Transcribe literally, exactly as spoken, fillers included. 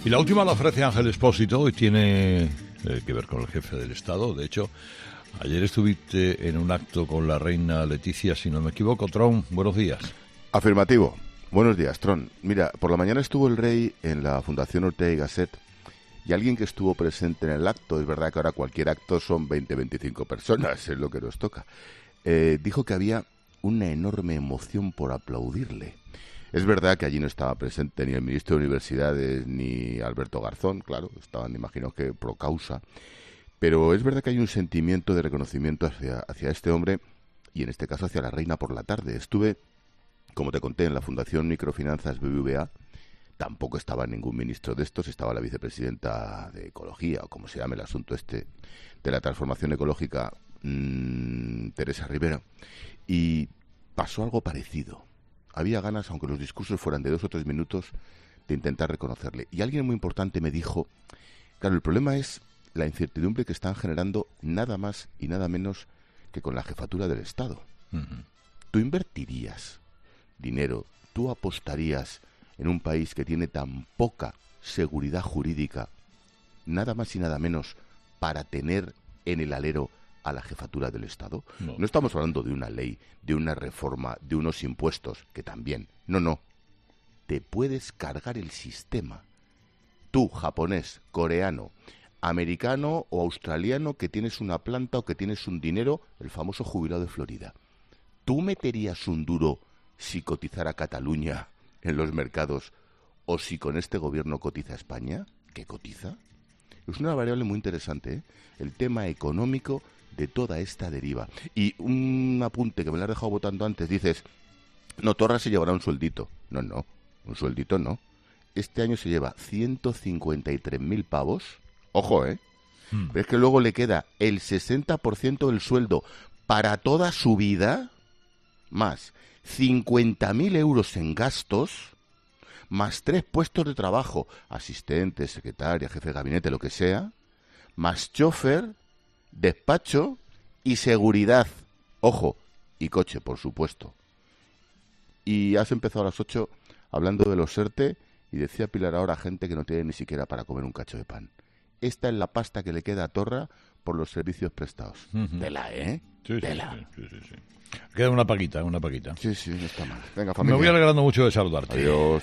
Y la última la ofrece Ángel Expósito y tiene eh, que ver con el jefe del Estado. De hecho, ayer estuviste en un acto con la reina Leticia, si no me equivoco. Tron, buenos días. Afirmativo. Buenos días, Tron. Mira, por la mañana estuvo el rey en la Fundación Ortega y Gasset y alguien que estuvo presente en el acto, es verdad que ahora cualquier acto son veinte, veinticinco personas, es lo que nos toca, eh, dijo que había una enorme emoción por aplaudirle. Es verdad que allí no estaba presente ni el ministro de Universidades ni Alberto Garzón, claro, estaban, imagino que pro causa, pero es verdad que hay un sentimiento de reconocimiento hacia, hacia este hombre y en este caso hacia la reina por la tarde. Estuve, como te conté, en la Fundación Microfinanzas B B V A, tampoco estaba ningún ministro de estos, estaba la vicepresidenta de Ecología, o como se llame el asunto este, de la transformación ecológica, mmm, Teresa Rivera, y pasó algo parecido. Había ganas, aunque los discursos fueran de dos o tres minutos, de intentar reconocerle. Y alguien muy importante me dijo, claro, el problema es la incertidumbre que están generando nada más y nada menos que con la jefatura del Estado. Uh-huh. ¿Tú invertirías dinero, tú apostarías en un país que tiene tan poca seguridad jurídica, nada más y nada menos, para tener en el alero a la jefatura del Estado? No. No estamos hablando de una ley, de una reforma, de unos impuestos, que también. No, no. Te puedes cargar el sistema. Tú, japonés, coreano, americano o australiano, que tienes una planta o que tienes un dinero, el famoso jubilado de Florida. ¿Tú meterías un duro si cotizara Cataluña en los mercados o si con este gobierno cotiza España? ¿Qué cotiza? Es una variable muy interesante, ¿eh? El tema económico de toda esta deriva. Y un apunte que me lo has dejado votando antes, dices, no, Torra se llevará un sueldito. No, no, un sueldito no. Este año se lleva ciento cincuenta y tres mil pavos. Ojo, ¿eh? Hmm. Pero es que luego le queda el sesenta por ciento del sueldo para toda su vida, más cincuenta mil euros en gastos, más tres puestos de trabajo, asistente, secretaria, jefe de gabinete, lo que sea, más chofer, despacho y seguridad. Ojo, y coche, por supuesto. Y has empezado a las ocho hablando de los ERTE y decía Pilar ahora gente que no tiene ni siquiera para comer un cacho de pan. Esta es la pasta que le queda a Torra por los servicios prestados. Uh-huh. Tela, ¿eh? Sí, Tela. Sí, sí, sí, sí. Queda una paquita, una paquita. Sí, sí, no está mal. Venga, familia. Me voy alegrando mucho de saludarte. Adiós.